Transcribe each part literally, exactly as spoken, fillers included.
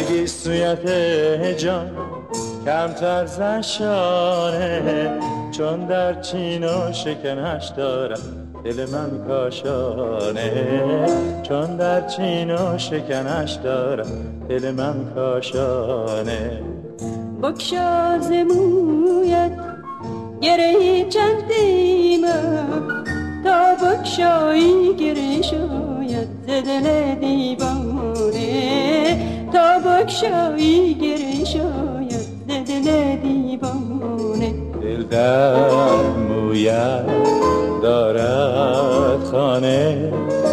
برگی سویت جان کمتر زشانه، چون در چین و شکنش دارم دل من کاشانه، چون در چین و شکنش دارم دل من کاشانه. بگشا ز مویت گره چندیمم، تا بگشایی گره شاید ز دل دیوانه، تا بگشایی گره شاید ز دل دیوانه. دل در مویت دارد خانه،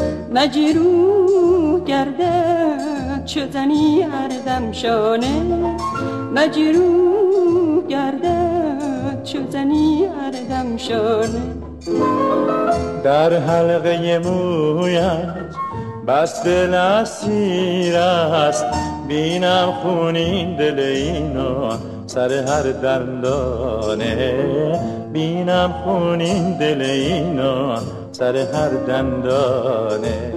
مجروح گردد چو زنی هر دم شانه، مجروح گردد چو زنی هر دم شانه. در حلقه مویت بس دل اسیر است، بینم خونین دل اینو سر هر دندانه، بینم خونین دل اینو سر هر دندانه.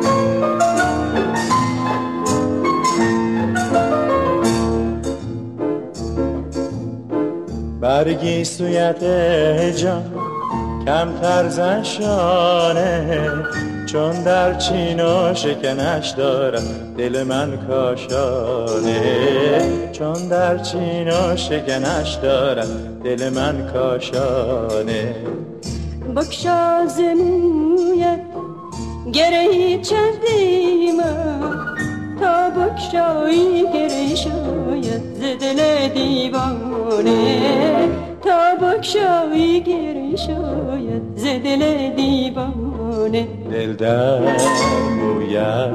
برگی سویت جان کمتر زشانه، چون در چین و شکنش دارم دل من کاشانه، چون در چین و شکنش دارم دل من کاشانه. بگشا ز مویت گره چندیمم، تا بگشایی گره شاید ز دل دیوانه، تا بگشایی گره شاید ز دل دیوانه. دل در مویت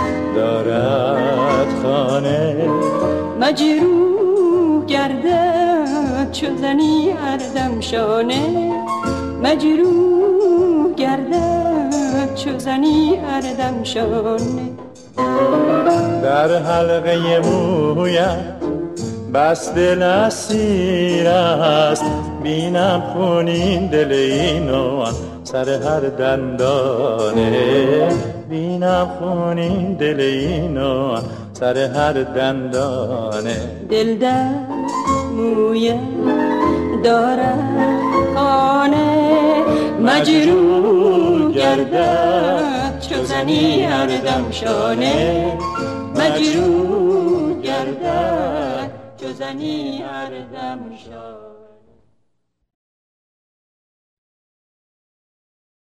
دارد خانه، مجروح گردد چو زنی هر دم شانه، مجروح گردد چو زنی هر دم شانه. در حلقه مویت بس دل اسیر است، بینم خونین دل اینو سر هر دندانه، بینم خونین دل اینو سر هر دندانه. دل در مویت دارد خانه، مجروح گردد چو زنی هر دم شانه، مجروح گردد چو زنی هر دم شانه.